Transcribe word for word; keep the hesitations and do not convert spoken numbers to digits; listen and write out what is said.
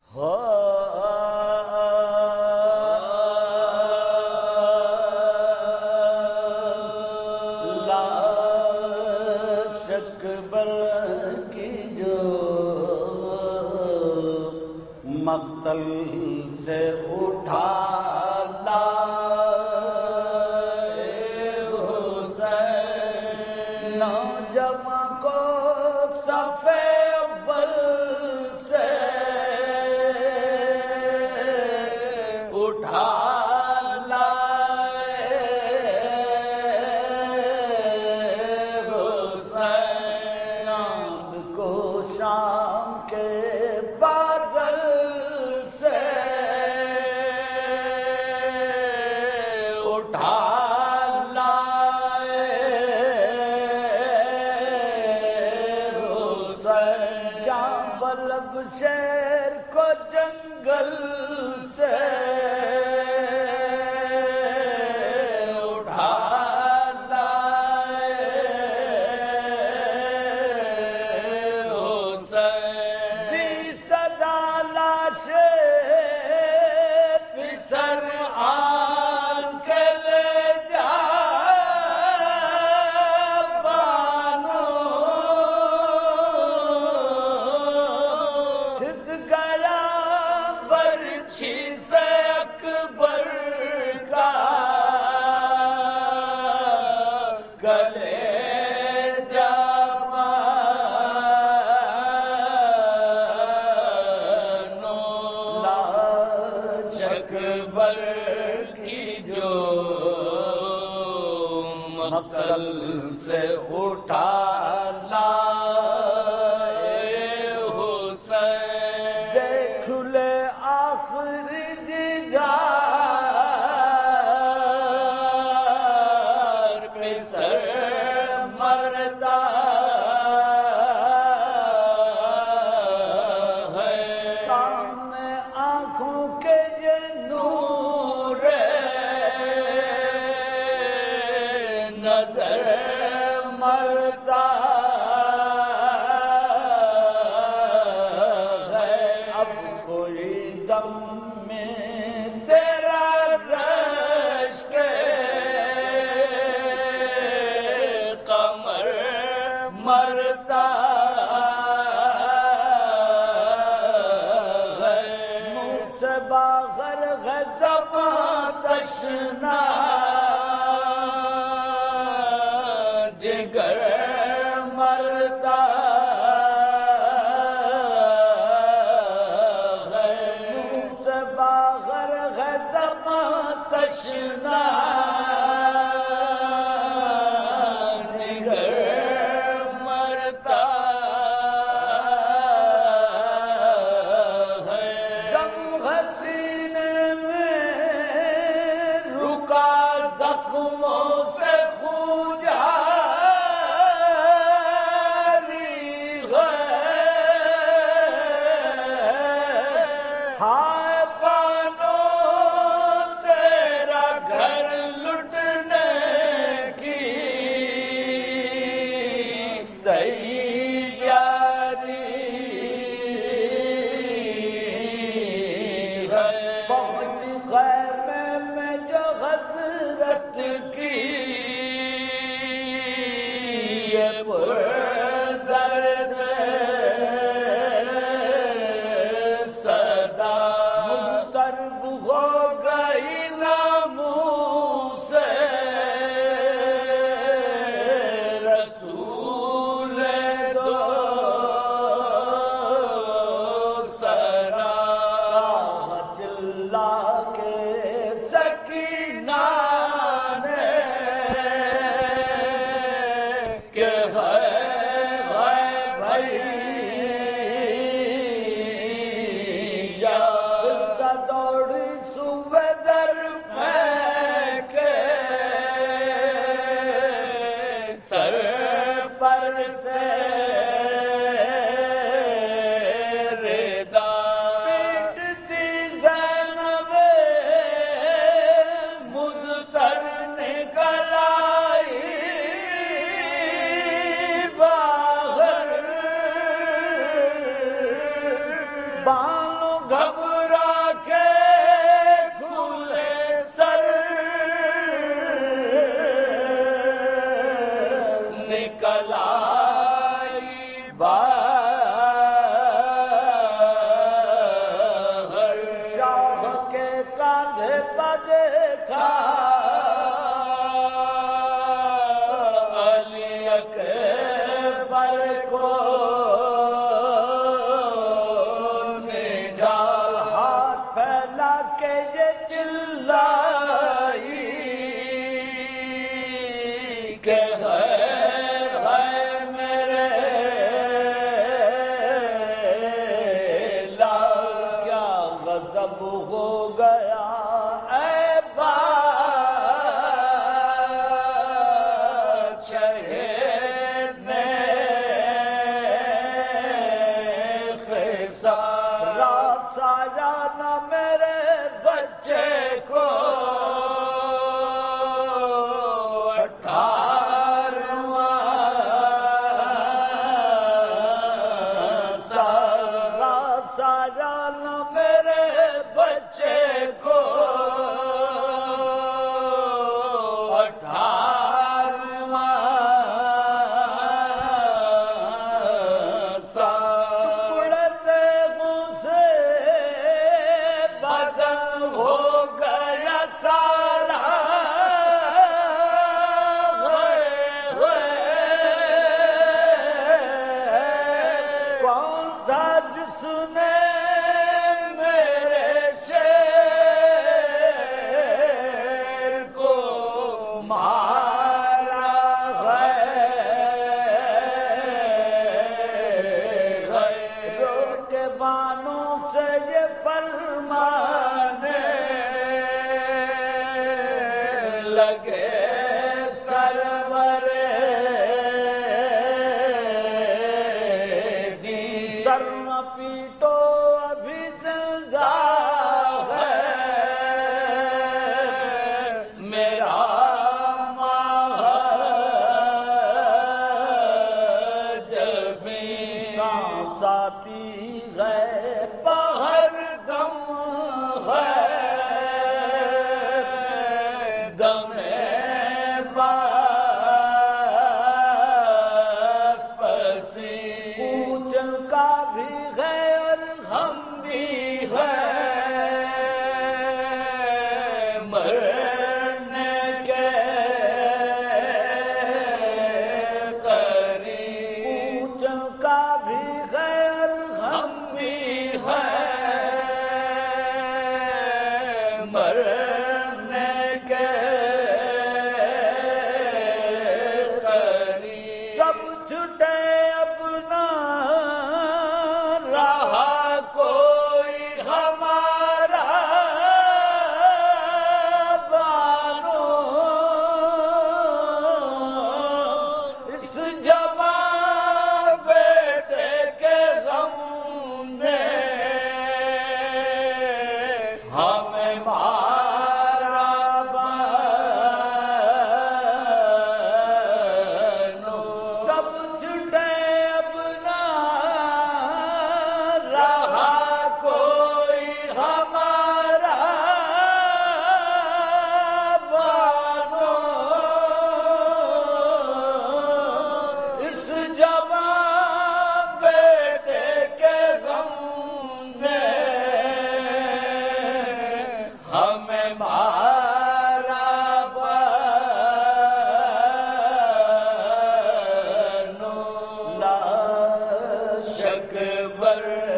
ہو لاش اکبر کی جو مقتل سے اٹھا نوجوان کو صف اول سے اٹھا لائے حسین چاند کو شام کے بادل سے اٹھا بلب شیر کو جنگل سے اٹھا لائے حسین دی صدا لاش پسر آن کے لے جا برچھی سے اکبر کا گلے جامانو لاش اکبر کی جو مقتل سے اٹھا نظر مرتا ہے اب کوئی دم میں تیرا رش کے قمر مرتا ہے منہ سے باہر غضب تشنا جگر مرتا ہے منہ سے باہر غضب تشنا جگر مرتا ہے دم حسینے میں رکا زخموں سے خون جا ہائے بانو تیرا گھر لٹنے کی تیاری ہے پہنچ خیمے میں جو حضرت کی یہ پردرد بانو گھر کلائی باہر شاہ کے کاندھے پہ دیکھا علی اکبر کو نڈال ہاتھ پھیلا کے یہ چلائی کہ خیر ہے میرے لال کیا غضب ہو گیا اے بادشاہ نے خسارا سایا نہ میرے بچے کو لگے سرور دی سر نہ پیٹو ابھی زندہ ہے میرا مہجبی سانس آتی ہے باہر دم ہے شک بر